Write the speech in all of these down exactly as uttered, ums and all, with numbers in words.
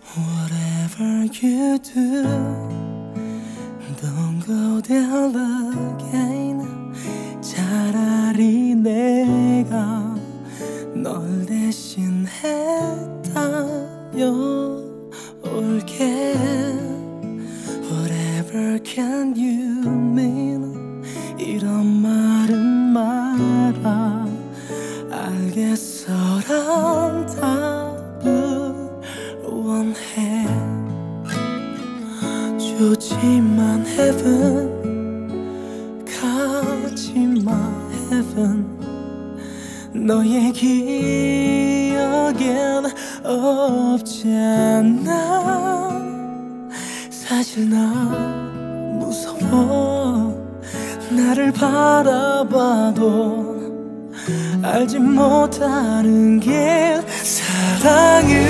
Whatever you do, don't go there again. 차라리 내가 널 대신했다여 올게. Whatever can you mean? 이런 말은 마라. 알겠어란 답을 원해. 좋지만 heaven, 가지마 heaven. 너의 기억엔 없잖아. 사실 나 무서워. 나를 바라봐도 알지 못하는 게 사랑은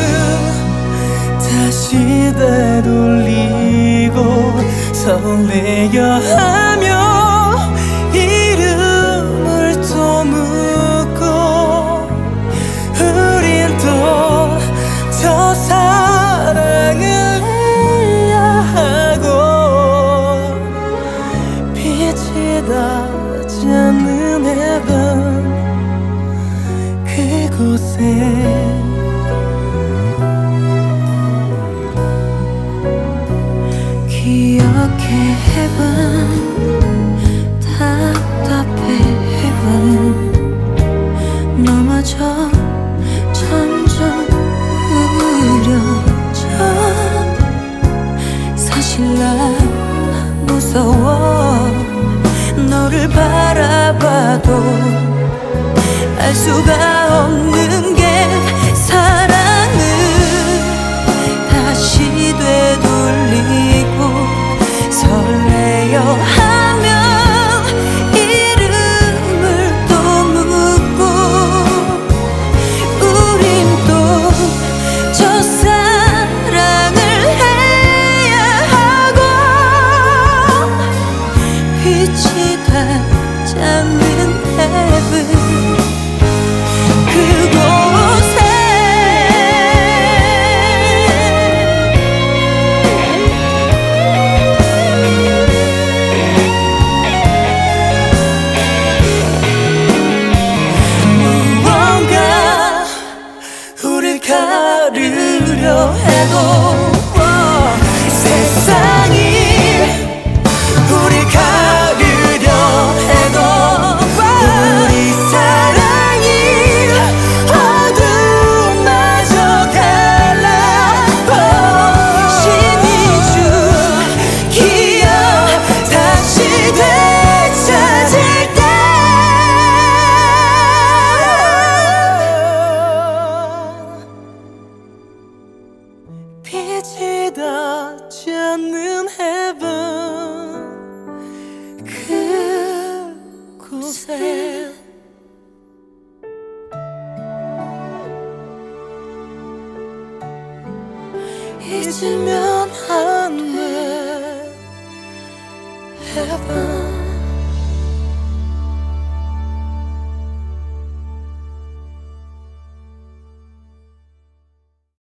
다시 되돌리고 설레려 하며 이름을 또 묻고 우린 또 더 사랑을 해야 하고 빛이 닿지 않는 heaven 그곳에 기억해 heaven, 답답해 heaven. 너마저 점점 우려져. 사실 난 무서워. 너를 바라봐도 알 수가 없는 게 사랑은 다시 되돌리고 설레어 하며 이름을 또 묻고 우린 또 저 사랑을 해야 하고 빛이 닿지 않는 heaven 그곳에 무언가 우릴 가르려 해도 세상이 우릴 가르려 해도 우리 사랑이 어둠마저 갈라. 신이 준 기억 다시 되찾을 때 빛이 닿지 않는 heaven 그곳에 잊으면 안 돼 heaven